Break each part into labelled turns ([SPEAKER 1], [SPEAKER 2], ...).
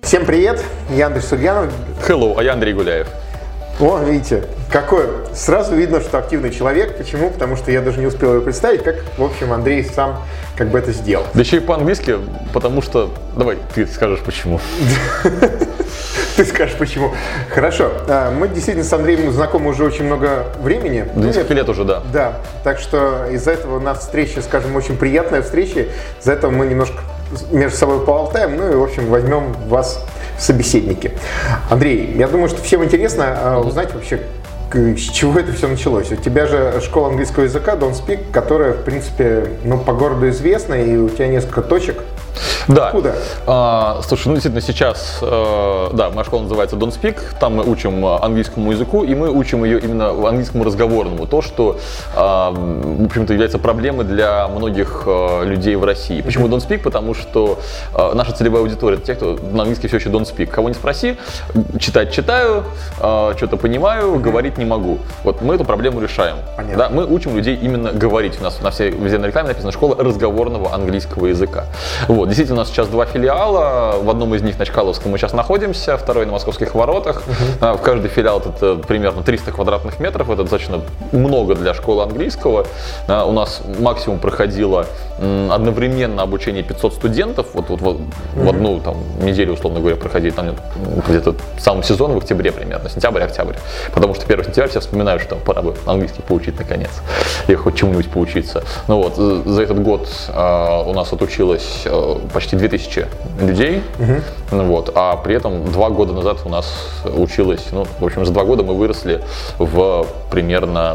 [SPEAKER 1] Всем привет, я Андрей Сульянов.
[SPEAKER 2] Hello, а я Андрей Гуляев.
[SPEAKER 1] О, видите, какой, сразу видно, что активный человек. Почему? Потому что я даже не успел его представить, как, в общем, Андрей сам как бы это сделал.
[SPEAKER 2] Да еще и по-английски, потому что... Давай, ты скажешь почему.
[SPEAKER 1] Ты скажешь почему. Хорошо, мы действительно с Андреем знакомы уже очень много времени.
[SPEAKER 2] Несколько лет уже, да.
[SPEAKER 1] Да, так что из-за этого у нас встреча, скажем, очень приятная встреча. Из-за этого мы немножко между собой поболтаем, ну и, в общем, возьмем вас в собеседники. Андрей, я думаю, что всем интересно узнать вообще, с чего это все началось. У тебя же школа английского языка Don't Speak, которая, в принципе, по городу известна, и у тебя несколько точек.
[SPEAKER 2] Да.
[SPEAKER 1] Откуда?
[SPEAKER 2] Слушай, действительно сейчас, да, моя школа называется Don't Speak, там мы учим английскому языку, и мы учим ее именно английскому разговорному, то, что, в общем-то, является проблемой для многих людей в России. Почему Don't Speak? Потому что наша целевая аудитория — это те, кто на английский все еще Don't Speak. Кого не спроси, читать читаю, что-то понимаю, говорить не могу. Вот мы эту проблему решаем. Да, мы учим людей именно говорить. У нас везде на рекламе написано «Школа разговорного английского языка». Вот, действительно, у нас сейчас два филиала. В одном из них на Чкаловском мы сейчас находимся, второй на Московских воротах. В каждый филиал это примерно 300 квадратных метров. Это достаточно много для школы английского. У нас максимум проходило одновременно обучение 500 студентов. В одну неделю, условно говоря, проходили там где-то в самом сезоне, в октябре примерно, сентябрь-октябрь. Потому что 1 сентября все вспоминают, что пора бы английский поучить наконец. И хоть чему-нибудь поучиться. Ну вот, за этот год у нас отучилось почти 2000 людей, вот, а при этом 2 года назад у нас училось, в общем, за 2 года мы выросли в примерно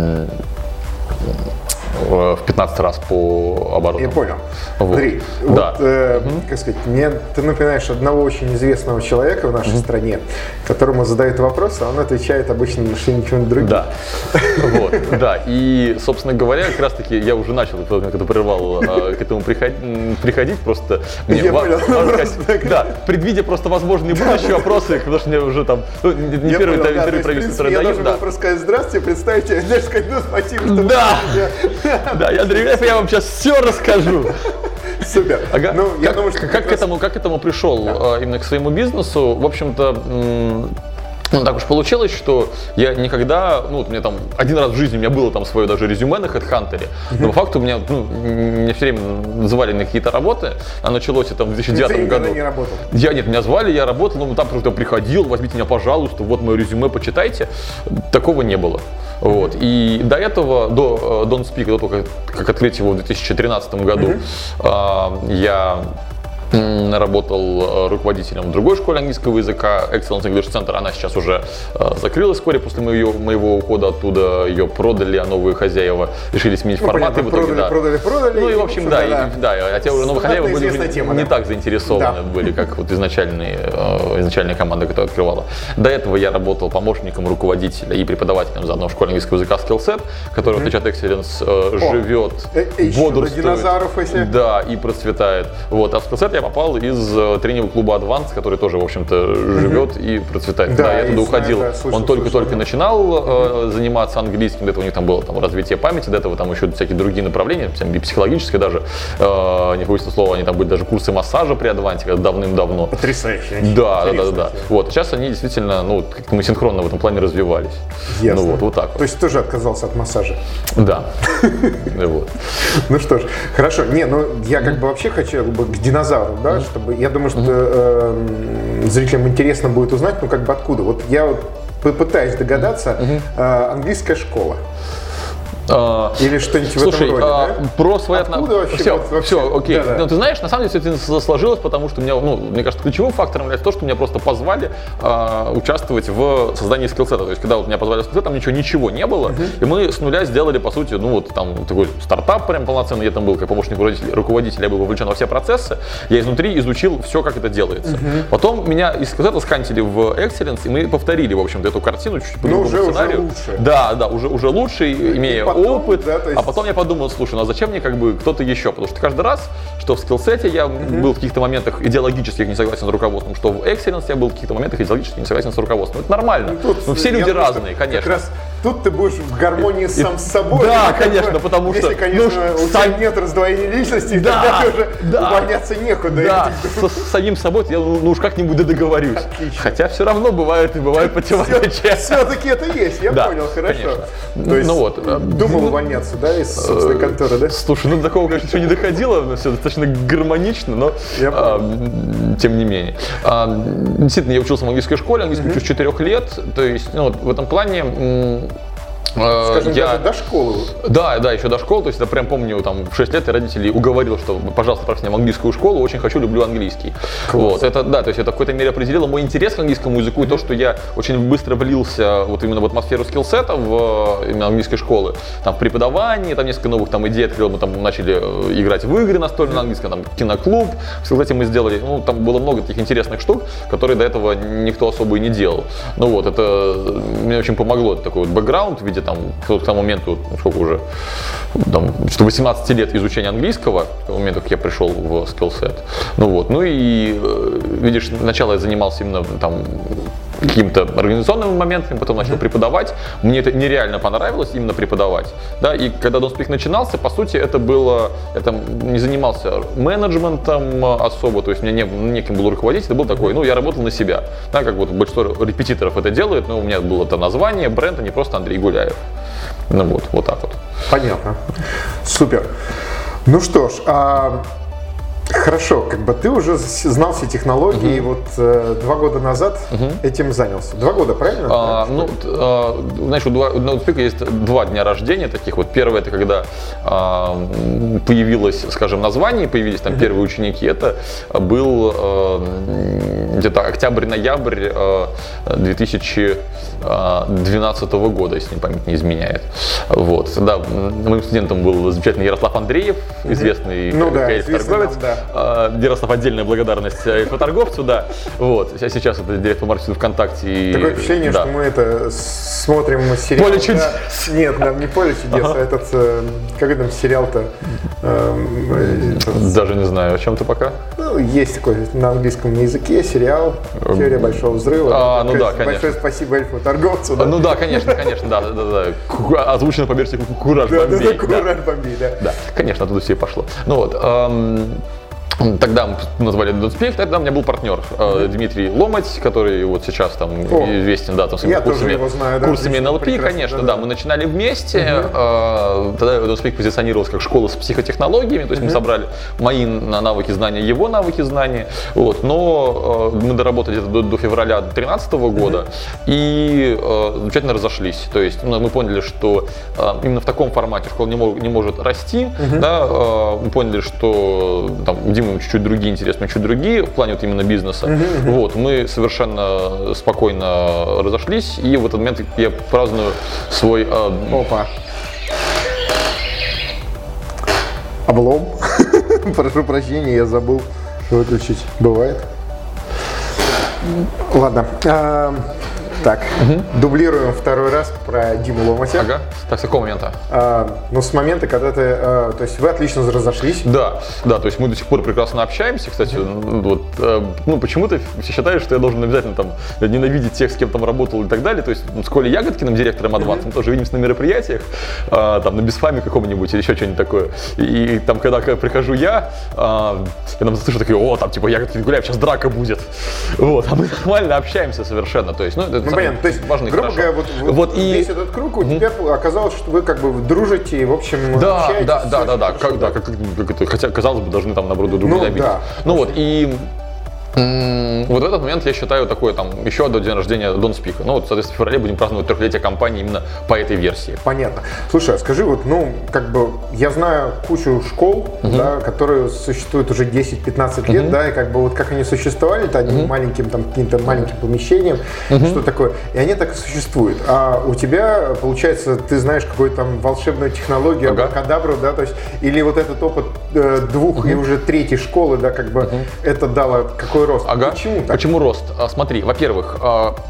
[SPEAKER 2] в 15 раз по обороту.
[SPEAKER 1] Я понял.
[SPEAKER 2] Вот.
[SPEAKER 1] Андрей,
[SPEAKER 2] да.
[SPEAKER 1] Как сказать, ты напоминаешь одного очень известного человека в нашей стране, которому задают вопросы, а он отвечает обычно на что-нибудь другое.
[SPEAKER 2] Да. Вот, да. И, собственно говоря, как раз таки я уже начал, когда прервал, к этому приходить, просто мне важно сказать, да, предвидя просто возможные будущие вопросы, потому что мне уже там не первый правительство
[SPEAKER 1] я
[SPEAKER 2] дают.
[SPEAKER 1] должен был просто сказать здравствуйте, представьте, даже сказать, спасибо, что
[SPEAKER 2] да. Да, Андрей Гуляев, я вам сейчас все расскажу.
[SPEAKER 1] Супер.
[SPEAKER 2] Ага.
[SPEAKER 1] Я думаю, что
[SPEAKER 2] как к этому пришел именно к своему бизнесу? В общем-то, так уж получилось, что я никогда, у меня там один раз в жизни у меня было там свое даже резюме на HeadHunter, но по факту меня все время звали на какие-то работы, а началось это в 2009 году.
[SPEAKER 1] Ты не работал?
[SPEAKER 2] Меня звали, я работал, там кто-то приходил, возьмите меня, пожалуйста, вот мое резюме, почитайте. Такого не было. Вот. И до этого, до Don't Speak, до того, как открыть его в 2013 году, я работал руководителем в другой школе английского языка, Excellence English Center. Она сейчас уже закрылась вскоре после моего ухода оттуда. Ее продали, а новые хозяева решили сменить форматы.
[SPEAKER 1] Продали.
[SPEAKER 2] Ну и в общем, а те уже новые хозяева были не так заинтересованы были, как вот изначальная команда, которая открывала. До этого я работал помощником руководителя и преподавателем заодно в школе английского языка Skillset, который, в отличие от Excellence, живет, бодрствует, да, и процветает. Вот. А в Skillset я попал из тренингового клуба Advance, который тоже, в общем-то, живет и процветает. Да, я туда уходил. Он только-только начинал заниматься английским, до этого у них там было развитие памяти, до этого там еще всякие другие направления, и психологические даже, не побоюсь этого слова, они там были даже курсы массажа при Advance давным-давно.
[SPEAKER 1] Потрясающе.
[SPEAKER 2] Да. Вот. Сейчас они действительно, как-то мы синхронно в этом плане развивались.
[SPEAKER 1] Ясно.
[SPEAKER 2] Вот так.
[SPEAKER 1] То есть тоже отказался от массажа?
[SPEAKER 2] Да.
[SPEAKER 1] Ну что ж, хорошо. Я как бы вообще хочу к динозавру, да, чтобы, я думаю, что зрителям интересно будет узнать, откуда. Вот я попытаюсь догадаться, английская школа. Или что-нибудь в этом роде, да?
[SPEAKER 2] Про свои
[SPEAKER 1] отношения.
[SPEAKER 2] Все, окей. Да. Ты знаешь, на самом деле все это сложилось, потому что мне кажется, ключевым фактором является то, что меня просто позвали участвовать в создании скиллсета. То есть, когда меня позвали в скиллсет, там ничего не было, и мы с нуля сделали, по сути, такой стартап прям полноценный. Я там был как помощник руководителя, я был вовлечен во все процессы. Я изнутри изучил все, как это делается. Потом меня из скиллсета скантили в Excellence, и мы повторили, в общем-то, эту картину чуть-чуть по другому сценарию.
[SPEAKER 1] Уже лучше.
[SPEAKER 2] Да, уже лучше, имея опыт, а потом я подумал, слушай, а зачем мне кто-то еще? Потому что каждый раз, что в скиллсете я был в каких-то моментах идеологически не согласен с руководством, что в Excellence я был в каких-то моментах идеологически не согласен с руководством. Это нормально. Все люди разные, конечно.
[SPEAKER 1] Как раз тут ты будешь в гармонии сам с собой.
[SPEAKER 2] Да, конечно, потому что...
[SPEAKER 1] Если, конечно, у тебя нет раздвоения личности, тогда уже увольняться некуда.
[SPEAKER 2] Да, с самим собой я уж как-нибудь договорюсь.
[SPEAKER 1] Отлично.
[SPEAKER 2] Хотя все равно бывают противоречия.
[SPEAKER 1] Все-таки это есть, я понял, хорошо. То есть думал увольняться, да, из собственной конторы, да?
[SPEAKER 2] Слушай, до такого, конечно, еще не доходило, но все достаточно гармонично, но тем не менее. Действительно, я учился в английской школе, английский учусь с 4 лет, то есть в этом плане...
[SPEAKER 1] Скажем, даже до школы.
[SPEAKER 2] Да, еще до школы, то есть я прям помню, там, в 6 лет я родителей уговорил, что, пожалуйста, отправьте меня в английскую школу, очень хочу, люблю английский. Вот, это, да, то есть это в какой-то мере определило мой интерес к английскому языку и то, что я очень быстро влился вот именно в атмосферу скиллсета в именно английской школы, там, в преподавании, там, несколько новых там идей открыл, мы там начали играть в игры настольные на английском, там, киноклуб, в скиллсете мы сделали, там было много таких интересных штук, которые до этого никто особо и не делал. Это мне очень помогло, это такой вот бэкграунд в виде там, к тому моменту, сколько уже, там, 18 лет изучения английского, к тому моменту, как я пришел в скиллсет. И, видишь, сначала я занимался именно там какими-то организационными моментами, потом начал преподавать. Мне это нереально понравилось, именно преподавать. Да, и когда Don'tSpeak начинался, по сути, это не занимался менеджментом особо, то есть мне неким было руководить, это был такой, я работал на себя. Да, как вот большинство репетиторов это делают, но у меня было это название, бренд, а не просто Андрей Гуляев. Вот так вот.
[SPEAKER 1] Понятно. Супер. Ну что ж, хорошо, ты уже знал все технологии, и 2 года назад этим занялся. 2 года, правильно?
[SPEAKER 2] Знаешь, у Don'tSpeak есть 2 дня рождения таких. Первое, это когда появилось, скажем, название, появились там первые ученики. Это был где-то октябрь-ноябрь 2012 года, если память не изменяет. Да, моим студентом был замечательный Ярослав Андреев, известный торговец. Ярослав, отдельная благодарность торговцу, да. Сейчас это директор маркетинга ВКонтакте.
[SPEAKER 1] Такое впечатление, что мы смотрим сериал.
[SPEAKER 2] Поле чудес.
[SPEAKER 1] Нет, не Поле чудес, а как там сериал-то?
[SPEAKER 2] Даже не знаю, о чем ты пока?
[SPEAKER 1] Есть такой на английском языке сериал «Теория большого взрыва».
[SPEAKER 2] Конечно.
[SPEAKER 1] Большое спасибо эльфу-торговцу.
[SPEAKER 2] Да, конечно, да. Озвучено по версии «Кураж Бомбей».
[SPEAKER 1] «Кураж Бомбей», да.
[SPEAKER 2] Да, конечно, оттуда все и пошло. Тогда мы назвали Don'tSpeak, тогда у меня был партнер Дмитрий Ломать, который сейчас там известен, да, там своими курсами NLP, конечно, да, мы начинали вместе, тогда Don'tSpeak позиционировался как школа с психотехнологиями, то есть мы собрали мои навыки знания, его навыки знания, но мы доработали где-то до февраля 2013 года и замечательно разошлись, то есть мы поняли, что именно в таком формате школа не может расти, да, мы поняли, что там Дима чуть-чуть другие интересные, чуть другие в плане именно бизнеса. Мы совершенно спокойно разошлись, и в этот момент я праздную свой...
[SPEAKER 1] Опа. Облом. Прошу прощения, я забыл выключить. Бывает. Ладно. Так, дублируем второй раз про Диму Ломатя.
[SPEAKER 2] Ага, так, с какого момента?
[SPEAKER 1] С момента, когда ты, то есть вы отлично разошлись.
[SPEAKER 2] Да, то есть мы до сих пор прекрасно общаемся, кстати, почему-то все считают, что я должен обязательно там ненавидеть тех, с кем там работал и так далее, то есть с Колей Ягодкиным, директором Advance, мы тоже видимся на мероприятиях, там на Бисфаме каком-нибудь или еще что-нибудь такое, и там, когда прихожу я там слышу такие, там типа Ягодкин Гуляев, сейчас драка будет, а мы нормально общаемся совершенно, то есть,
[SPEAKER 1] понятно, то есть, грубо говоря, весь этот круг у тебя оказалось, что вы дружите и, в общем, общаетесь.
[SPEAKER 2] Да, хотя, казалось бы, должны там, наоборот, друг друга обидеть. Вот в этот момент я считаю такое еще одно день рождения Don'tSpeak. Соответственно, в феврале будем праздновать 3-летие компании именно по этой версии.
[SPEAKER 1] Понятно. Слушай, а скажи, я знаю кучу школ, да, которые существуют уже 10-15 лет, да, и как они существовали, это одним маленьким, каким-то маленьким помещением, что такое, и они так и существуют. А у тебя, получается, ты знаешь какую-то волшебную технологию, абракадабру, да, то есть, или этот опыт 2 и уже 3 школы, да, это дало какой рост?
[SPEAKER 2] Почему так? Почему рост? Смотри, во-первых,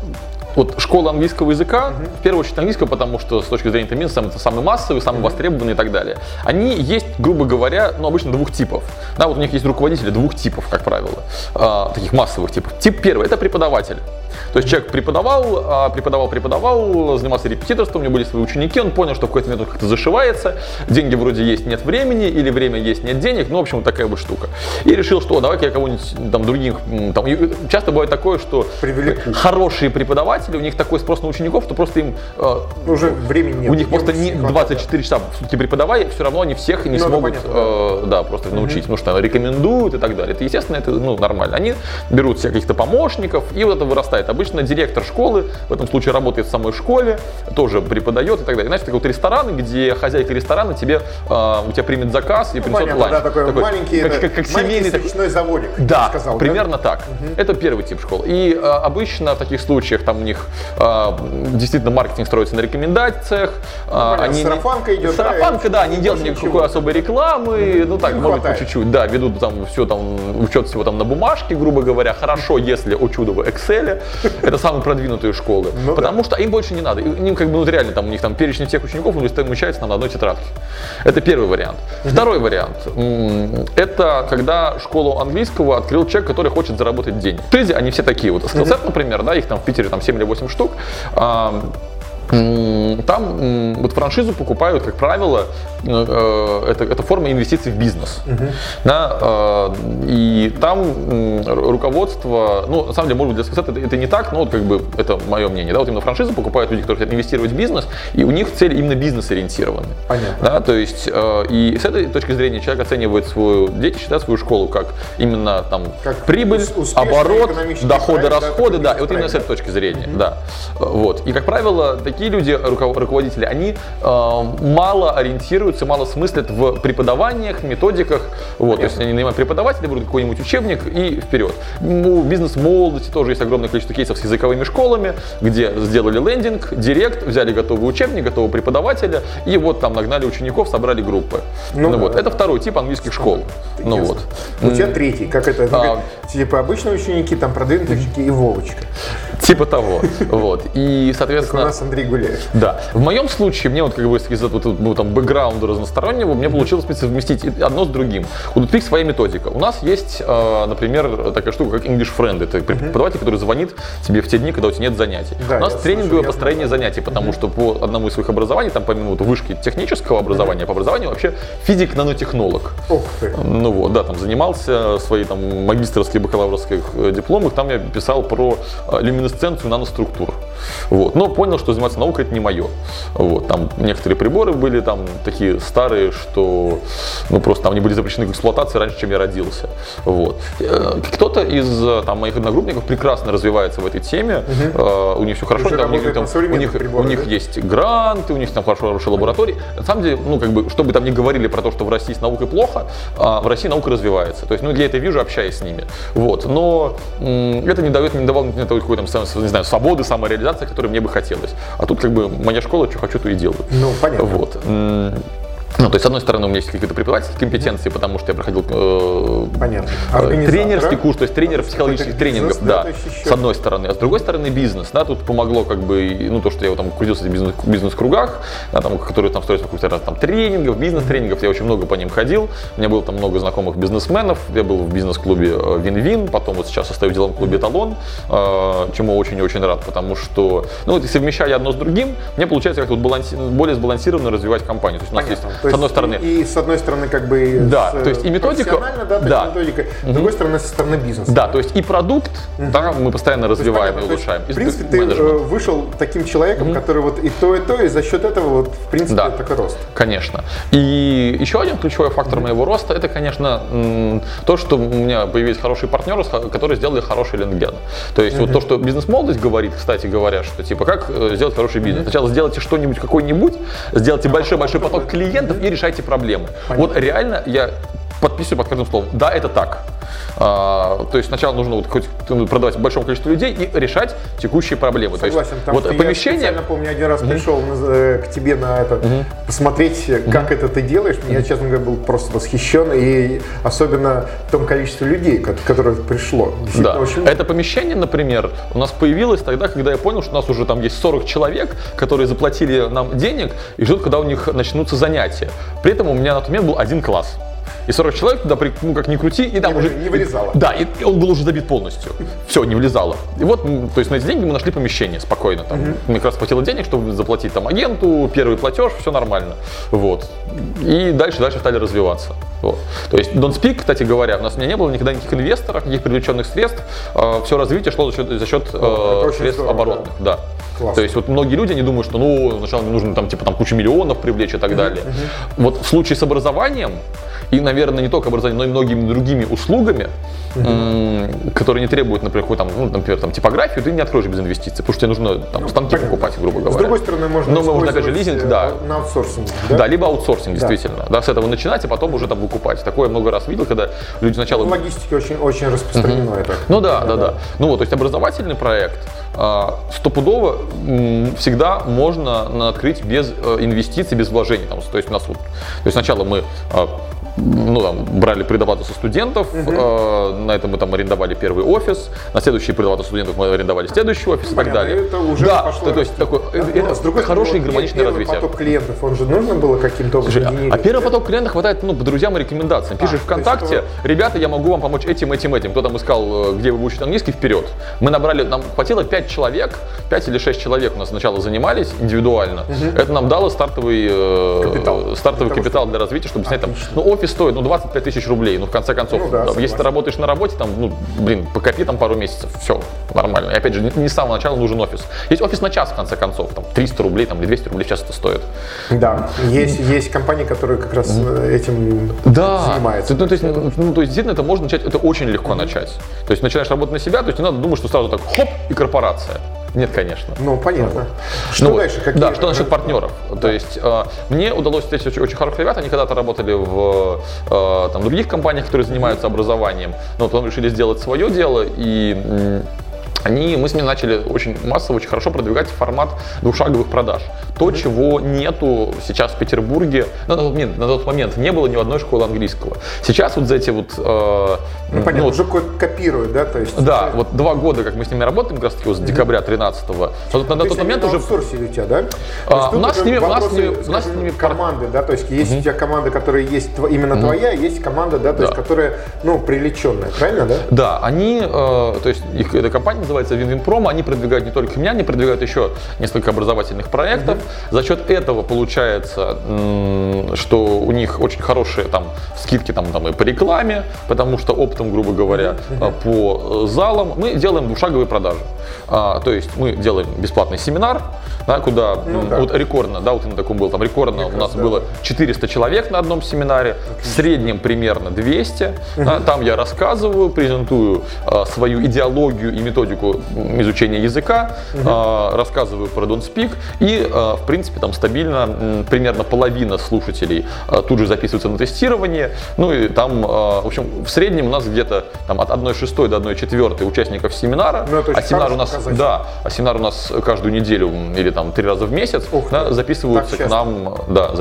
[SPEAKER 2] вот школа английского языка, в первую очередь английского, потому что с точки зрения бизнеса это самый массовый, самый востребованный и так далее. Они есть, грубо говоря, ну, обычно двух типов. Да, вот у них есть руководители двух типов, как правило, таких массовых типов. Тип первый – это преподаватель. То есть человек преподавал, занимался репетиторством, у него были свои ученики, он понял, что в какой-то момент он как-то зашивается, деньги вроде есть, нет времени, или время есть, нет денег, ну, в общем, вот такая вот штука. И решил, что давай-ка я кого-нибудь там других, там, часто бывает такое, что хорошие преподаватели, у них такой спрос на учеников, что просто им
[SPEAKER 1] уже времени нет.
[SPEAKER 2] У них просто не 24 часа в сутки преподавая, все равно они всех не смогут просто научить, потому что рекомендуют и так далее. Это, естественно, это нормально. Они берут себе каких-то помощников, и вот это вырастает. Обычно директор школы, в этом случае работает в самой школе, тоже преподает и так далее. Иначе это вот рестораны, где хозяйка ресторана у тебя примет заказ и принесет ланч.
[SPEAKER 1] Да, такой маленький,
[SPEAKER 2] как семейный
[SPEAKER 1] свечной заводик.
[SPEAKER 2] Да,
[SPEAKER 1] сказал,
[SPEAKER 2] примерно так. Это первый тип школ. И обычно в таких случаях там у них действительно маркетинг строится на рекомендациях.
[SPEAKER 1] Сарафанка идет.
[SPEAKER 2] Сарафанка, да, не делают никакой особой рекламы, ну так, может быть, по чуть-чуть. Да, ведут там все там, учет всего там на бумажке, грубо говоря. Хорошо, если, о чудо, в Excel. Это самые продвинутые школы. Потому что им больше не надо. Им как бы, ну реально, там у них там перечень всех учеников умещается на одной тетрадке. Это первый вариант. Второй вариант. Это когда школу английского открыл человек, который хочет заработать денег. В Тызе они все такие. Вот Skillset, например, да, их там в Питере там 7 или 8 штук. Там вот франшизу покупают, как правило, это форма инвестиций в бизнес. Да, и там руководство, ну, на самом деле, может быть, для Skillset это не так, но вот как бы это мое мнение. Да, вот именно франшизу покупают люди, которые хотят инвестировать в бизнес, и у них цель именно бизнес-ориентированная.
[SPEAKER 1] Понятно.
[SPEAKER 2] Да, то есть, и с этой точки зрения человек оценивает дети считают свою школу как именно там как прибыль, оборот, доходы, расходы, да, и вот именно с этой точки зрения, да. Вот. И, как правило, такие люди, руководители, они мало ориентируются, мало смыслят в преподаваниях, методиках. Вот, то есть они нанимают преподавателя, берут какой-нибудь учебник и вперед. У бизнес-молодости тоже есть огромное количество кейсов с языковыми школами, где сделали лендинг, директ, взяли готовый учебник, готового преподавателя, и вот там нагнали учеников, собрали группы. Вот. Это второй тип английских школ. Вот.
[SPEAKER 1] У тебя третий, как это? Типа обычные ученики, там продвинутые ученики и Вовочка.
[SPEAKER 2] Типа того. Вот. И, соответственно...
[SPEAKER 1] Как у нас Андрей Гуляев.
[SPEAKER 2] Да. В моем случае, мне вот как бы из-за там бэкграунда разностороннего, мне получилось совместить одно с другим. У Dutpix своя методика. У нас есть, например, такая штука, как English Friend. Это преподаватель, который звонит тебе в те дни, когда у тебя нет занятий. Да, у нас тренинговое построение занятий, потому что по одному из своих образований, там помимо вот вышки технического образования, по образованию вообще физик-нанотехнолог.
[SPEAKER 1] Ух ты.
[SPEAKER 2] Ну вот, да, там занимался свои там магистерские, бакалаврских дипломах, там я писал про люминесценцию наноструктур. Вот. Но понял, что заниматься наукой это не мое. Вот. Там некоторые приборы были там такие старые, что ну, просто там они были запрещены к эксплуатации раньше, чем я родился. Вот. Кто-то из там, моих одногруппников прекрасно развивается в этой теме, у них все хорошо, да, у них есть гранты, у них там хорошие лаборатории. На самом деле, ну, как бы, что бы там ни говорили про то, что в России с наукой плохо, в России наука развивается. То есть, ну, я это вижу, общаясь с ними. Вот. Но это не давало мне такой там, не знаю, свободы, самореализации, которой мне бы хотелось. А тут как бы моя школа, что хочу, то и делаю.
[SPEAKER 1] Ну, понятно.
[SPEAKER 2] Вот. Ну, то есть, с одной стороны, у меня есть какие-то преподавательские компетенции, потому что я проходил тренерский курс, то есть тренер психологических тренингов, да, с одной стороны. А с другой стороны, бизнес, да, тут помогло как бы, ну, то, что я там крутился в бизнес-кругах, да, там, которые там строятся каких-то раз там тренингов, бизнес-тренингов, я очень много по ним ходил, у меня было там много знакомых бизнесменов, я был в бизнес-клубе Вин-Вин, потом вот сейчас состою в деловом клубе Эталон, чему очень и очень рад, потому что, ну, вот, совмещая одно с другим, мне получается как-то вот более сбалансированно развивать компанию. То есть у нас есть с одной стороны.
[SPEAKER 1] И с одной стороны, как бы,
[SPEAKER 2] да, то есть и методика,
[SPEAKER 1] да, методика, с другой стороны, со стороны бизнеса.
[SPEAKER 2] Да, то есть и продукт, да, мы постоянно развиваем и улучшаем.
[SPEAKER 1] В принципе, ты вышел таким человеком, который вот и то, и за счет этого вот, в принципе,
[SPEAKER 2] да,
[SPEAKER 1] такой рост.
[SPEAKER 2] Конечно. И еще один ключевой фактор моего роста, это, конечно, то, что у меня появились хорошие партнеры, которые сделали хороший лендген. То есть вот то, что бизнес-молодость говорит, кстати говоря, что типа как сделать хороший бизнес. Сначала сделайте что-нибудь, какой-нибудь, сделайте большой-большой поток клиентов и решайте проблемы. Понятно. Вот реально я подписываю под каждым словом. Да, это так. То есть сначала нужно вот хоть продавать большому количеству людей и решать текущие проблемы.
[SPEAKER 1] Согласен,
[SPEAKER 2] то есть, вот помещение.
[SPEAKER 1] Я помню, один раз пришел к тебе на это, посмотреть, как это ты делаешь. Я, честно говоря, был просто восхищен, и особенно в том количестве людей, которое пришло.
[SPEAKER 2] Да. Это помещение, например, у нас появилось тогда, когда я понял, что у нас уже там есть 40 человек, которые заплатили нам денег и ждут, когда у них начнутся занятия. При этом у меня на тот момент был один класс. И 40 человек туда, ну как ни крути, и там
[SPEAKER 1] не,
[SPEAKER 2] уже...
[SPEAKER 1] Не вылезало.
[SPEAKER 2] Да, и он был уже забит полностью. Все, не влезало. И вот, то есть на эти деньги мы нашли помещение спокойно. Там. Мне как раз хватило денег, чтобы заплатить там агенту, первый платеж, все нормально. Вот. И дальше стали развиваться. Вот. То есть Don't Speak, кстати говоря, у меня не было никогда никаких инвесторов, никаких привлеченных средств. Все развитие шло за счет средств оборотных. Да.
[SPEAKER 1] Классно.
[SPEAKER 2] То есть вот многие люди, они думают, что сначала нужно там кучу миллионов привлечь и так далее. Вот в случае с образованием, и, наверное, не только образованием, но и многими другими услугами, которые не требуют, например, типографию, ты не откроешь без инвестиций, потому что тебе нужно станки покупать, грубо говоря.
[SPEAKER 1] С другой стороны, можно
[SPEAKER 2] опять же, лизинг,
[SPEAKER 1] на аутсорсинг. Да?
[SPEAKER 2] Да, либо аутсорсинг, действительно. Да, с этого начинать, а потом уже там выкупать. Такое я много раз видел, когда люди сначала...
[SPEAKER 1] В логистике очень распространено это.
[SPEAKER 2] Да. Ну вот, то есть образовательный проект стопудово всегда можно открыть без инвестиций, без вложений. То есть у нас сначала мы брали предоплату со студентов, на этом мы арендовали первый офис, на следующий предоплату студентов мы арендовали следующий офис и так далее.
[SPEAKER 1] Это уже пошло.
[SPEAKER 2] То есть такое хорошее гармоничное развитие.
[SPEAKER 1] Поток клиентов, он же нужно было каким-то образом генерировать.
[SPEAKER 2] А первый поток клиентов хватает по друзьям и рекомендациям. Пишешь ВКонтакте, ребята, я могу вам помочь этим. Кто там искал, где вы учите английский, вперед. Мы набрали, нам хватило 5 человек, 5 или 6 человек у нас сначала занимались индивидуально. Это нам дало стартовый капитал для развития, чтобы снять там. Офис стоит 25 тысяч рублей, в конце концов, если ты работаешь на работе, покопи пару месяцев, все, нормально. И опять же, не с самого начала нужен офис. Есть офис на час, в конце концов, 300 рублей или 200 рублей в час это стоит.
[SPEAKER 1] Да, есть компании, которые как раз этим занимаются.
[SPEAKER 2] То есть, действительно, это можно начать, это очень легко начать. То есть, начинаешь работать на себя, то есть не надо думать, что сразу так, хоп, и корпорация. Нет, конечно.
[SPEAKER 1] Понятно. Что дальше?
[SPEAKER 2] Что насчет партнеров? То есть мне удалось встретить очень хороших ребят, они когда-то работали в других компаниях, которые занимаются образованием, но потом решили сделать свое дело, и мы с ними начали очень массово, очень хорошо продвигать формат двухшаговых продаж. То, чего нету сейчас в Петербурге, на тот момент не было ни одной школы английского. Сейчас вот за эти
[SPEAKER 1] понятно, уже копируют, да? То есть,
[SPEAKER 2] 2 года, как мы с ними работаем, как раз таки с декабря 13-го. На тот момент уже...
[SPEAKER 1] аутсорсили у тебя, да?
[SPEAKER 2] У нас с ними
[SPEAKER 1] команды, да? То есть есть у тебя команда, которая есть именно твоя, есть команда, да, то есть которая, привлеченная, правильно, да?
[SPEAKER 2] Да, они, то есть эта компания называется Win-Win-Promo, они продвигают не только меня, они продвигают еще несколько образовательных проектов. За счет этого получается, что у них очень хорошие скидки и по рекламе, потому что оптом, грубо говоря, по залам мы делаем двухшаговые продажи. То есть мы делаем бесплатный семинар, куда рекордно, вот на таком был, рекордно у нас было 400 человек на одном семинаре, в среднем примерно 200. Там я рассказываю, презентую свою идеологию и методику изучения языка, рассказываю про Don't Speak, и в принципе стабильно примерно половина слушателей тут же записываются на тестирование, и там, в общем, в среднем у нас где-то от 1/6 до 1/4 участников семинара, семинар у нас каждую неделю или 3 раза в месяц записываются к нам,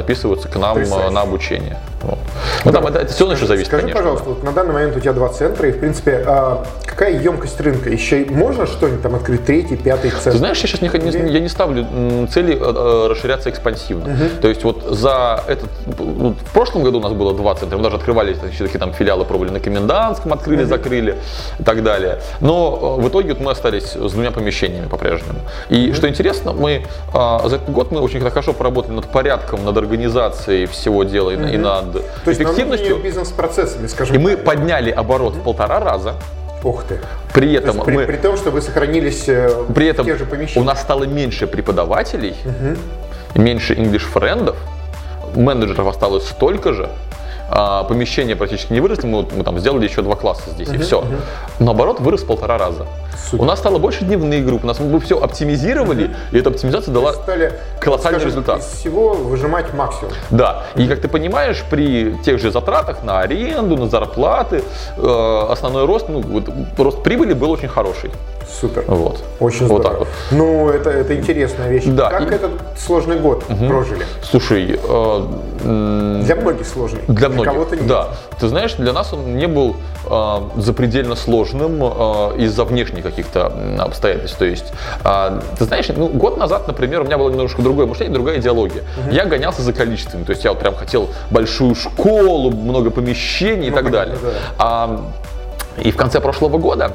[SPEAKER 2] на обучение. Это все еще зависит,
[SPEAKER 1] Скажи,
[SPEAKER 2] конечно.
[SPEAKER 1] пожалуйста, на данный момент у тебя 2 центра, и в принципе, какая емкость рынка? Еще можно что-нибудь открыть 3-й, 5-й центр?
[SPEAKER 2] Ты знаешь, я сейчас не ставлю цели расширяться экспансивно. То есть за в прошлом году у нас было 2 центра, мы даже открывали такие филиалы, пробовали на Комендантском, открыли, закрыли и так далее. Но в итоге мы остались с 2 помещениями по-прежнему. И что интересно, мы за этот год мы очень хорошо поработали над порядком, над организацией всего дела и над эффективностью.
[SPEAKER 1] Бизнес-процессами, скажем
[SPEAKER 2] так. И мы подняли оборот в 1,5 раза.
[SPEAKER 1] Ух ты.
[SPEAKER 2] При этом
[SPEAKER 1] при том, что вы сохранились в тех же помещениях.
[SPEAKER 2] У нас стало меньше преподавателей, меньше English-френдов, менеджеров осталось столько же, помещения практически не выросли, мы сделали еще 2 класса здесь, и все. Но оборот вырос в 1,5 раза. Супер. У нас стало больше дневных групп, мы все оптимизировали, и эта оптимизация дала...
[SPEAKER 1] Стали
[SPEAKER 2] колоссальный
[SPEAKER 1] скажем,
[SPEAKER 2] результат.
[SPEAKER 1] Из всего выжимать максимум.
[SPEAKER 2] Да, и как ты понимаешь, при тех же затратах на аренду, на зарплаты, основной рост, рост прибыли был очень хороший.
[SPEAKER 1] Супер.
[SPEAKER 2] Вот.
[SPEAKER 1] Очень здорово.
[SPEAKER 2] Вот так вот.
[SPEAKER 1] Ну, это интересная вещь.
[SPEAKER 2] Да,
[SPEAKER 1] как этот сложный год прожили?
[SPEAKER 2] Слушай,
[SPEAKER 1] для многих сложный.
[SPEAKER 2] Для многих,
[SPEAKER 1] кого-то нет.
[SPEAKER 2] да. Ты знаешь, для нас он не был запредельно сложным из-за внешних каких-то обстоятельств. То есть, ты знаешь, год назад, например, у меня было немножко другое мышление, другая идеология. Я гонялся за количеством. То есть я вот прям хотел большую школу, много помещений и так далее. Да. И в конце прошлого года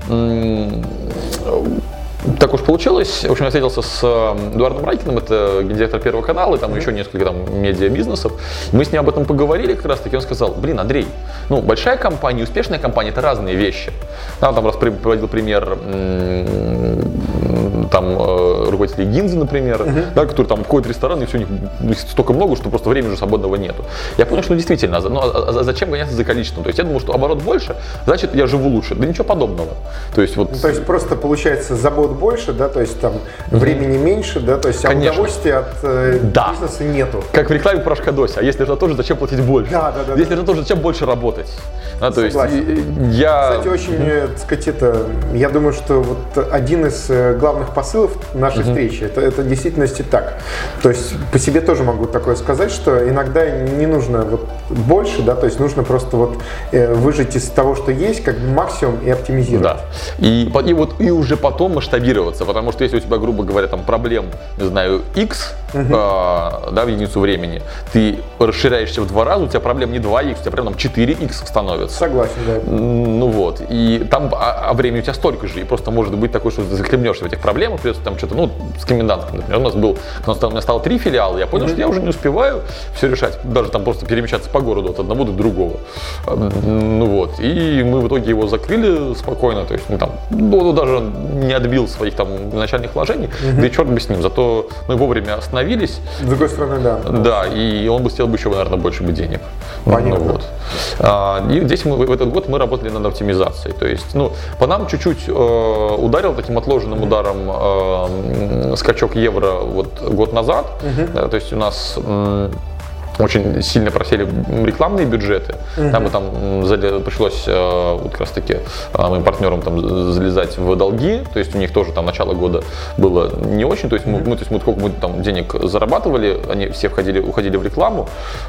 [SPEAKER 2] так уж получилось. В общем, я встретился с Эдуардом Райкиным, это гендиректор Первого канала, и там еще несколько медиабизнесов. Мы с ним об этом поговорили как раз таки. Он сказал: блин, Андрей, большая компания и успешная компания — это разные вещи. Он там раз приводил пример руководителей Гинзы, например, да, которые там входят в ресторан, и все, у них столько много, что просто времени уже свободного нету. Я понял, что действительно, зачем гоняться за количеством? То есть я думал, что оборот больше, значит я живу лучше. Да ничего подобного. То есть,
[SPEAKER 1] то есть просто получается забот больше, да, то есть там времени меньше, да, то есть удовольствия от бизнеса нету.
[SPEAKER 2] Как в рекламе порошка Дося. А если это тоже, зачем платить больше?
[SPEAKER 1] Да.
[SPEAKER 2] Если это тоже, зачем больше работать? Да, то есть
[SPEAKER 1] Кстати, очень, так сказать, я думаю, что вот один из главных посылов нашей встречи, это в действительности так. То есть по себе тоже могу такое сказать, что иногда не нужно больше, да, то есть нужно просто выжать из того, что есть, как максимум и оптимизировать.
[SPEAKER 2] Да. И уже потом масштабироваться, потому что если у тебя, грубо говоря, там проблем, не знаю, X, да, в единицу времени, ты расширяешься в 2 раза, у тебя проблем не 2X, у тебя прям там 4X становится.
[SPEAKER 1] Согласен, да.
[SPEAKER 2] И там времени у тебя столько же, и просто может быть такое, что ты захлебнешься в этих проблемах, придется там что-то, с комендантским, например, у меня стало 3 филиала, я понял, что я уже не успеваю все решать, даже там просто перемещаться по городу от одного до другого. И мы в итоге его закрыли спокойно, то есть, даже не отбил своих там начальных вложений, да и черт бы с ним, зато мы вовремя остановились.
[SPEAKER 1] С другой стороны, да.
[SPEAKER 2] Да, и он бы сделал еще, наверное, больше бы денег.
[SPEAKER 1] Понятно.
[SPEAKER 2] И здесь в этот год мы работали над оптимизацией, то есть, по нам чуть-чуть ударил таким отложенным ударом скачок евро год назад, то есть у нас очень сильно просели рекламные бюджеты. Там пришлось как раз таки моим партнерам залезать в долги. То есть у них тоже начало года было не очень. То есть мы сколько мы там денег зарабатывали, они все уходили в рекламу.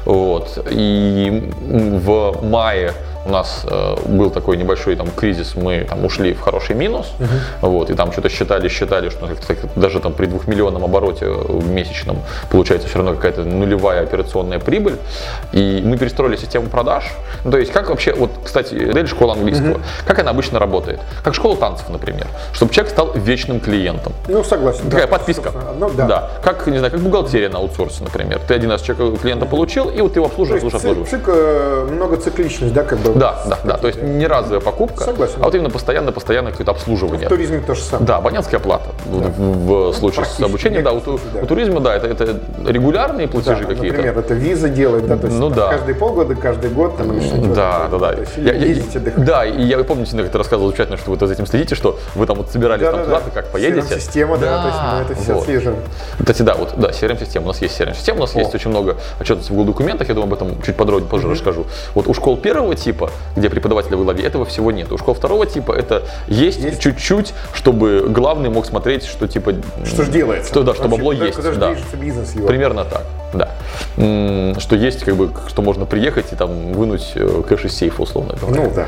[SPEAKER 2] И в мае у нас был такой небольшой кризис, мы ушли в хороший минус, и там что-то считали, что даже при 2-миллионном обороте месячном получается все равно какая-то нулевая операционная прибыль, и мы перестроили систему продаж. То есть как вообще, кстати, модель школы английского, как она обычно работает? Как школа танцев, например, чтобы человек стал вечным клиентом.
[SPEAKER 1] Согласен.
[SPEAKER 2] Такая подписка. Да. Как, не знаю, как бухгалтерия на аутсорсе, например. Ты один раз клиента получил, и ты его обслуживаешь.
[SPEAKER 1] Многоцикличность, да, как бы.
[SPEAKER 2] Да. То есть не разовая покупка,
[SPEAKER 1] Согласен.
[SPEAKER 2] а именно постоянное какое-то обслуживание.
[SPEAKER 1] В туризме то же самое.
[SPEAKER 2] Да, абонентская плата в случае с обучением. Да, у туризма, да, это регулярные платежи какие-то.
[SPEAKER 1] Например, это виза делает, да, то есть каждые полгода, каждый год там или что-то.
[SPEAKER 2] Да.
[SPEAKER 1] Ездите отдыхать.
[SPEAKER 2] Да, и я помню, как ты рассказывал замечательно, что вы за этим следите, что вы там собирались туда, как поедете.
[SPEAKER 1] CRM-система, да, то есть мы это все отслеживаем.
[SPEAKER 2] Кстати, CRM-система, у нас есть CRM-система, у нас есть очень много отчетностей в Google документах, я думаю, об этом чуть подробнее позже расскажу. У школ первого типа, где преподаватели во главе, этого всего нет. У школ второго типа это есть чуть-чуть, чтобы главный мог смотреть, что
[SPEAKER 1] что же делается.
[SPEAKER 2] Что бабло есть.
[SPEAKER 1] Куда же движется бизнес его.
[SPEAKER 2] Примерно так, да. Что есть, что можно приехать и вынуть кэш из сейфа, условно говоря.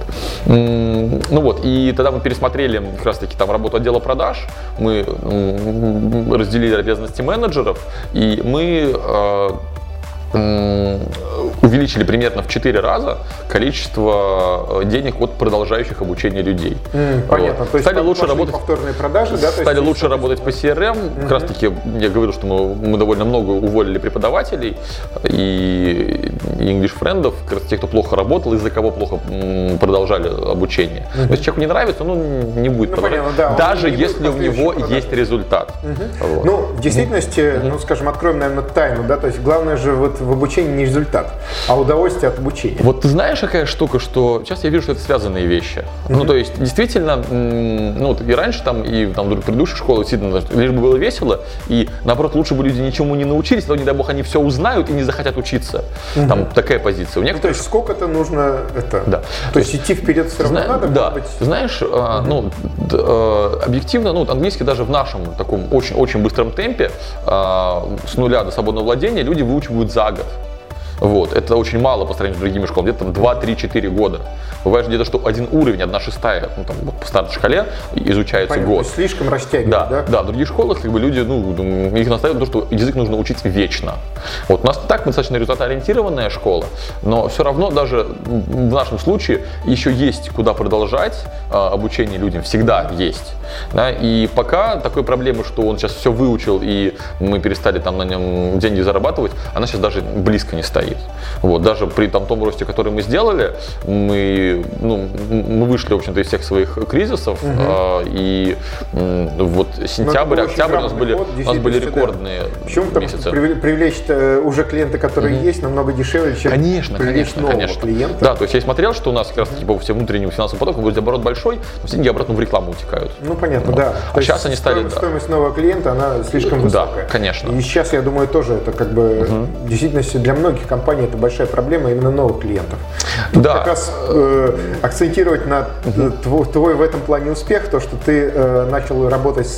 [SPEAKER 2] И тогда мы пересмотрели как раз таки работу отдела продаж, мы разделили обязанности менеджеров, и мы увеличили примерно в 4 раза количество денег от продолжающих обучение людей.
[SPEAKER 1] Понятно. То есть
[SPEAKER 2] стали лучше работать
[SPEAKER 1] повторные продажи, да?
[SPEAKER 2] Стали лучше работать по CRM. Как раз таки я говорил, что мы довольно много уволили преподавателей и English френдов, как раз тех, кто плохо работал, из-за кого плохо продолжали обучение. Но если человеку не нравится, не будет продолжать, даже если у него есть результат.
[SPEAKER 1] В действительности, скажем, откроем, наверное, тайну, да, то есть главное же вот в обучении не результат, а удовольствие от обучения.
[SPEAKER 2] Вот ты знаешь, какая штука, что сейчас я вижу, что это связанные вещи. Ну, то есть, действительно, ну, и раньше там, и там в предыдущей школе, действительно, лишь бы было весело, и наоборот, лучше бы люди ничему не научились, но, не дай бог, они все узнают и не захотят учиться. Там такая позиция. У некоторых...
[SPEAKER 1] То есть, сколько-то нужно это...
[SPEAKER 2] Да.
[SPEAKER 1] То есть, идти вперед все равно надо,
[SPEAKER 2] да.
[SPEAKER 1] может быть?
[SPEAKER 2] Знаешь, ну, объективно, ну, английский даже в нашем таком очень быстром темпе с нуля до свободного владения люди выучивают за год. Вот. Это очень мало по сравнению с другими школами, где-то 2-3-4 года. Бывает где-то, что один уровень, 1/6, ну, там, вот по старшей шкале изучается
[SPEAKER 1] Понятно,
[SPEAKER 2] год.
[SPEAKER 1] Слишком растягивает, да?
[SPEAKER 2] Да, в других школах как бы люди, ну, их настаивают на то, что язык нужно учить вечно. Вот у нас так, мы достаточно результатоориентированная школа, но все равно даже в нашем случае еще есть куда продолжать обучение людям, всегда есть. Да? И пока такой проблемы, что он сейчас все выучил и мы перестали там на нем деньги зарабатывать, она сейчас даже близко не стоит. Вот, даже при том росте, который мы сделали, мы вышли, в общем-то, из всех своих кризисов, и вот сентябрь, октябрь у нас были рекордные месяцы.
[SPEAKER 1] Привлечь уже клиента, которые есть, намного дешевле, чем привлечь нового клиента.
[SPEAKER 2] Да, то есть я смотрел, что у нас как раз таки по всему внутреннему финансовому потоку будет оборот большой, но все деньги обратно в рекламу утекают.
[SPEAKER 1] Ну, понятно, да.
[SPEAKER 2] А сейчас они стали...
[SPEAKER 1] Стоимость нового клиента, она слишком высокая.
[SPEAKER 2] Да, конечно.
[SPEAKER 1] И сейчас, я думаю, тоже это как бы действительно для многих компаний это большая проблема именно новых клиентов. Тут как раз акцентировать на твой в этом плане успех, то, что ты начал работать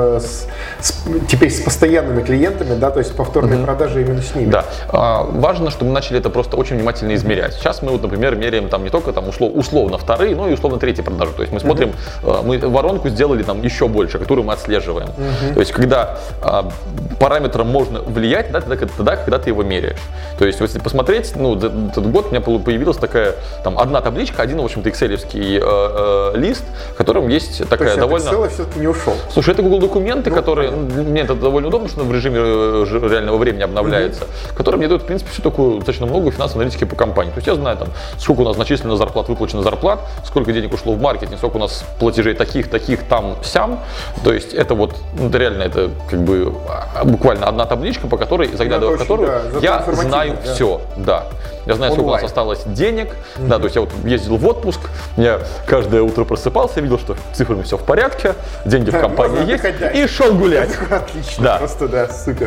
[SPEAKER 1] теперь с постоянными клиентами, да, то есть повторные продажи именно с ними.
[SPEAKER 2] Да. Важно, что мы начали это просто очень внимательно измерять. Сейчас мы, вот, например, меряем там не только там условно вторые, но и условно третьи продажи. То есть мы смотрим, мы воронку сделали там еще больше, которую мы отслеживаем. То есть когда параметром можно влиять, да, тогда, когда ты его меряешь. То есть если посмотреть, ну, этот год у меня появилась такая там одна табличка, один, в общем-то, экселевский лист, в котором есть такая довольно...
[SPEAKER 1] Excel все-таки не ушел.
[SPEAKER 2] Слушай, это Google документы, которые, мне это довольно удобно, что в режиме реального времени обновляется, которые мне дают, в принципе, всю такую достаточно много финансовой аналитики по компании. То есть я знаю, там, сколько у нас начислено зарплат, выплачено зарплат, сколько денег ушло в маркетинг, сколько у нас платежей таких, там, сям. То есть это вот, это реально, это как бы буквально одна табличка, по которой, заглядывая в которую, я знаю все. Да. Я знаю, сколько у нас осталось денег. Да, то есть я вот ездил в отпуск, я каждое утро просыпался, видел, что с цифрами все в порядке, деньги в компании есть, и шел гулять.
[SPEAKER 1] Отлично,
[SPEAKER 2] да.
[SPEAKER 1] Просто да, супер.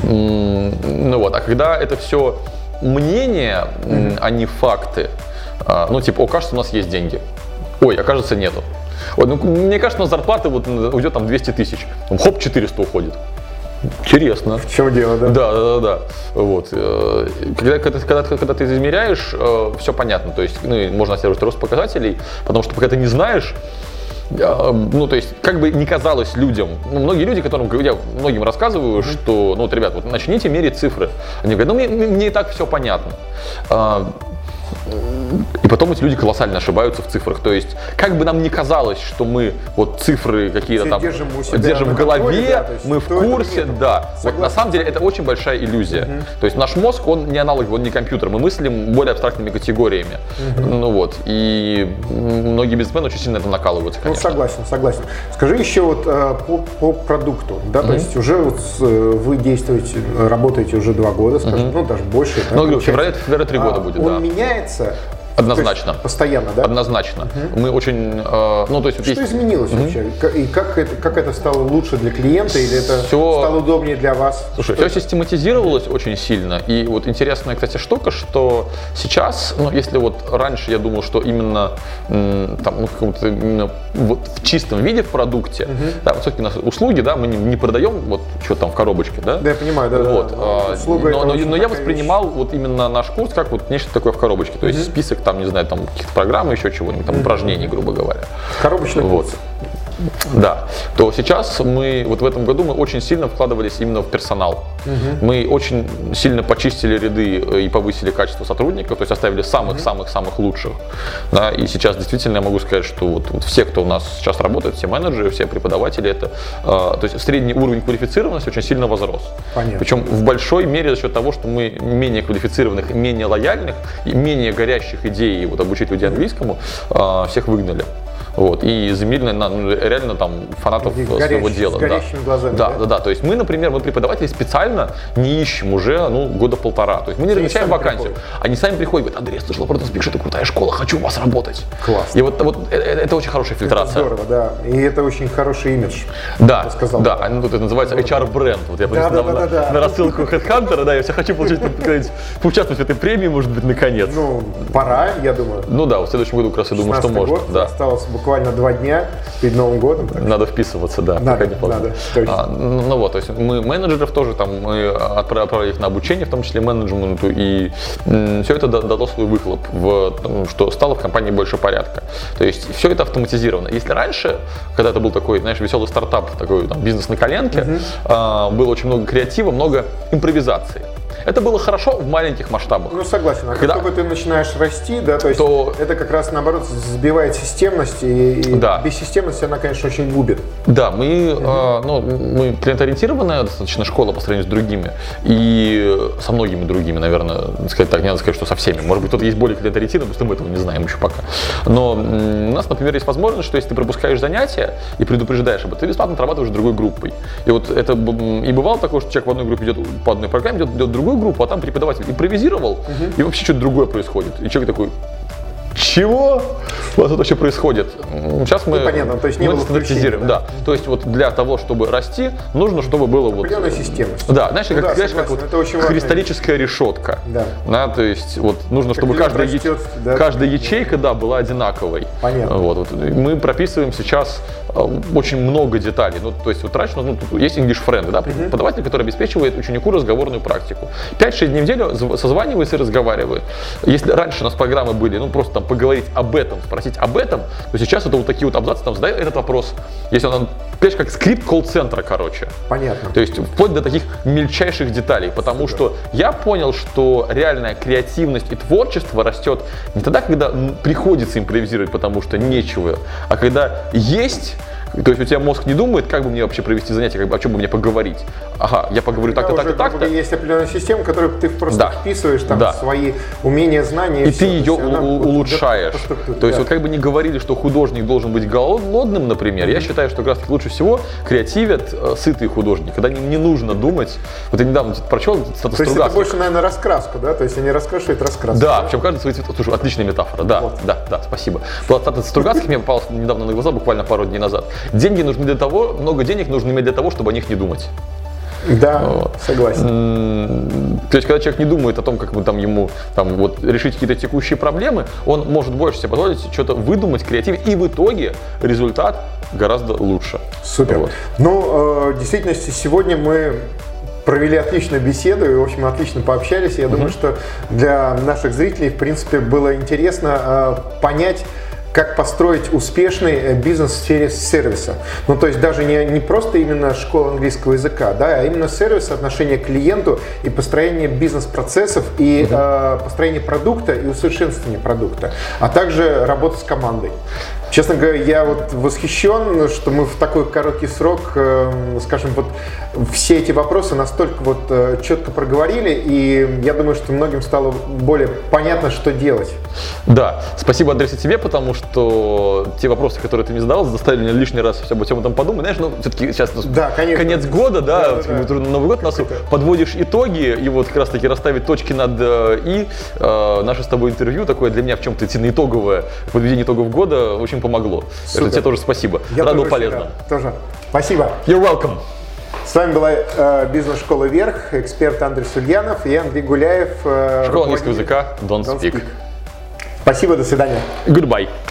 [SPEAKER 2] Ну вот, а когда это все мнение, а не факты, ну типа, кажется, у нас есть деньги. Ой, окажется, нету. Ой, ну, мне кажется, на зарплаты вот уйдет там 200 тысяч, хоп, 400 уходит. Интересно.
[SPEAKER 1] В чем дело, да?
[SPEAKER 2] Да. Вот. Когда ты измеряешь, все понятно. То есть, ну, можно отслеживать рост показателей, потому что пока ты не знаешь, ну, то есть, как бы не казалось людям, ну, многие люди, которым я многим рассказываю, что, ну, вот, ребят, вот начните мерить цифры. Они говорят, ну, мне и так все понятно. И потом эти люди колоссально ошибаются в цифрах. То есть, как бы нам ни казалось, что мы вот цифры какие-то там держим в голове, да, мы в курсе, да. Вот на самом деле это очень большая иллюзия. То есть наш мозг, он не аналоговый, он не компьютер. Мы мыслим более абстрактными категориями. Ну вот. И многие бизнесмены очень сильно это накалываются, конечно.
[SPEAKER 1] Ну, согласен. Скажи еще вот по продукту, да, то есть уже вот вы действуете, работаете уже 2 года, скажем, ну даже больше.
[SPEAKER 2] Ну, говорю, в феврале 3 года будет, да.
[SPEAKER 1] Он меняется?
[SPEAKER 2] Однозначно.
[SPEAKER 1] Постоянно, да?
[SPEAKER 2] Однозначно. Мы очень, ну, то есть...
[SPEAKER 1] Что изменилось вообще? И как это стало лучше для клиента, или это стало удобнее для вас?
[SPEAKER 2] Слушай, все систематизировалось очень сильно. И вот интересная, кстати, штука, что сейчас, ну, если вот раньше я думал, что именно там, ну, каком-то именно вот в чистом виде в продукте, да, вот все-таки у нас услуги, да, мы не продаем вот что там в коробочке, да?
[SPEAKER 1] Да, я понимаю, да.
[SPEAKER 2] Вот.
[SPEAKER 1] Да.
[SPEAKER 2] Но я воспринимал вот именно наш курс как вот нечто такое в коробочке. То есть список там, не знаю, там каких-то программ, еще чего-нибудь, там упражнений, грубо говоря.
[SPEAKER 1] Коробочный курс.
[SPEAKER 2] Да, то сейчас мы, вот в этом году мы очень сильно вкладывались именно в персонал. Мы очень сильно почистили ряды и повысили качество сотрудников, то есть оставили самых-самых-самых лучших. Да, и сейчас действительно я могу сказать, что вот все, кто у нас сейчас работает, все менеджеры, все преподаватели, это, то есть средний уровень квалифицированности очень сильно возрос.
[SPEAKER 1] Понятно.
[SPEAKER 2] Причем в большой мере за счет того, что мы менее квалифицированных, менее лояльных и менее горящих идей вот, обучить людей английскому, всех выгнали. Вот, и заменили реально там фанатов своего дела.
[SPEAKER 1] С горящими глазами.
[SPEAKER 2] Да. То есть мы, например, преподаватели специально не ищем уже года полтора. То есть мы не размещаем вакансию. Они сами приходят, говорят: Андрей, слышал про DonSpeak, что это крутая школа, хочу у вас работать.
[SPEAKER 1] Класс.
[SPEAKER 2] И вот это очень хорошая фильтрация.
[SPEAKER 1] Это здорово, да. И это очень хороший имидж.
[SPEAKER 2] Да, это называется HR-бренд. Вот я на рассылку HeadHunter, да, я все хочу поучаствовать в этой премии, может быть, наконец.
[SPEAKER 1] Ну, пора, я думаю.
[SPEAKER 2] Ну да, в следующем году как раз я думаю, что можно. Да.
[SPEAKER 1] Осталось буквально 2 дня перед Новым годом.
[SPEAKER 2] Надо вписываться, да.
[SPEAKER 1] Надо, точно.
[SPEAKER 2] Ну вот, то есть мы менеджеров тоже мы отправили их на обучение, в том числе менеджменту, и все это дало свой выхлоп, что стало в компании больше порядка. То есть все это автоматизировано. Если раньше, когда это был такой, знаешь, веселый стартап, такой бизнес на коленке, было очень много креатива, много импровизации. Это было хорошо в маленьких масштабах.
[SPEAKER 1] Ну, согласен. А как только ты начинаешь расти, да, то есть это как раз, наоборот, сбивает системность, и без системности она, конечно, очень губит.
[SPEAKER 2] Да, мы клиентоориентированная достаточно школа по сравнению с другими, и со многими другими, наверное, сказать так, не надо сказать, что со всеми. Может быть, кто-то есть более клиентоориентированный, просто мы этого не знаем еще пока. Но у нас, например, есть возможность, что если ты пропускаешь занятия и предупреждаешь об этом, ты бесплатно отрабатываешь другой группой. И вот это и бывало такое, что человек в одной группе идет по одной программе, идет в другую группу, а там преподаватель импровизировал, и вообще что-то другое происходит. И человек такой: чего? У вас тут вообще происходит? Сейчас мы стандартизируем. Да. То есть вот для того, чтобы расти, нужно, чтобы было
[SPEAKER 1] определенная системность.
[SPEAKER 2] Да, знаешь, как вот кристаллическая решетка. Да, то есть вот нужно, чтобы каждая ячейка была одинаковой.
[SPEAKER 1] Понятно.
[SPEAKER 2] Вот. Мы прописываем сейчас очень много деталей. Ну, то есть вот раньше есть English Friend, да, преподаватель, который обеспечивает ученику разговорную практику. 5-6 дней в неделю созванивается и разговаривает. Если раньше у нас программы были, просто там поговорить об этом, спросить об этом, то сейчас это вот такие вот абзацы, там задай этот вопрос. Если он, понимаешь, как скрипт колл-центра, короче.
[SPEAKER 1] Понятно.
[SPEAKER 2] То есть вплоть до таких мельчайших деталей, потому что я понял, что реальная креативность и творчество растет не тогда, когда приходится импровизировать, потому что нечего, а когда есть. То есть у тебя мозг не думает, как бы мне вообще провести занятие, о чем бы мне поговорить. Ага, я поговорю так-то, так-то, так-то.
[SPEAKER 1] Есть определенная система, которую ты просто вписываешь там свои умения, знания.
[SPEAKER 2] И ты ее улучшаешь. То есть вот как бы не говорили, что художник должен быть голодным, например, я считаю, что как раз лучше всего креативят сытые художники, когда им не нужно думать. Вот я недавно прочел статус Стругацких.
[SPEAKER 1] То есть это больше, наверное, раскраску, да? То есть они раскрашивают раскраску.
[SPEAKER 2] Да, причем каждый свой цвет. Слушай, отличная метафора, да, спасибо. Была статус Стругацких, мне попалась недавно на глаза, буквально пару дней назад. Деньги нужны для того, много денег нужно иметь для того, чтобы о них не думать.
[SPEAKER 1] Да, согласен.
[SPEAKER 2] То есть, когда человек не думает о том, как ему решить какие-то текущие проблемы, он может больше себе позволить что-то выдумать, креативить, и в итоге результат гораздо лучше.
[SPEAKER 1] Супер. Вот. В действительности сегодня мы провели отличную беседу и, в общем, отлично пообщались. Я думаю, что для наших зрителей, в принципе, было интересно понять, как построить успешный бизнес в сфере сервиса. То есть даже не просто именно школа английского языка, да, а именно сервис, отношение к клиенту и построение бизнес-процессов, и построение продукта и усовершенствование продукта, а также работа с командой. Честно говоря, я восхищен, что мы в такой короткий срок, скажем, все эти вопросы настолько четко проговорили, и я думаю, что многим стало более понятно, что делать.
[SPEAKER 2] Да, спасибо, Андрей, тебе, потому что те вопросы, которые ты мне задал, заставили меня лишний раз обо всем этом подумать. Знаешь, все-таки сейчас конец года, Новый год, нас подводишь итоги, и как раз таки расставить точки над «и». Наше с тобой интервью такое для меня в чем-то действительно итоговое, подведение итогов года очень помогло. Так что тебе тоже спасибо. Рад был полезно.
[SPEAKER 1] Тоже. Спасибо.
[SPEAKER 2] You're welcome.
[SPEAKER 1] С вами была бизнес-школа «Вверх», эксперт Андрей Сульянов и Андрей Гуляев.
[SPEAKER 2] Школа английского языка DonSpeak.
[SPEAKER 1] Спасибо, до свидания.
[SPEAKER 2] Goodbye.